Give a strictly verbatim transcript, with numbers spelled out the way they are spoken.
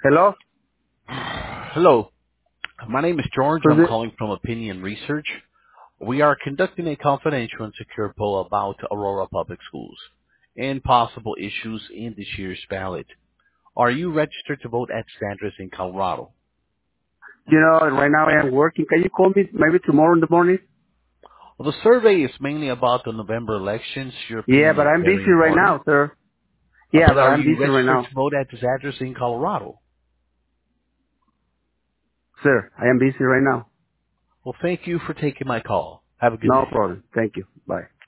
Hello? Hello, my name is George. Who's I'm it? calling from Opinion Research. We are conducting a confidential and secure poll about Aurora Public Schools and possible issues in this year's ballot. Are you registered to vote at Sanders in Colorado? You know, right now I am working. Can you call me maybe tomorrow in the morning? Well, the survey is mainly about the November elections. Your Yeah, opinion but is I'm very busy right important. now, sir. Uh, Yeah, But but are I'm you busy right registered now. to vote at Sanders in Colorado? Sir, I am busy right now. Well, thank you for taking my call. Have a good No day. problem. Thank you. Bye.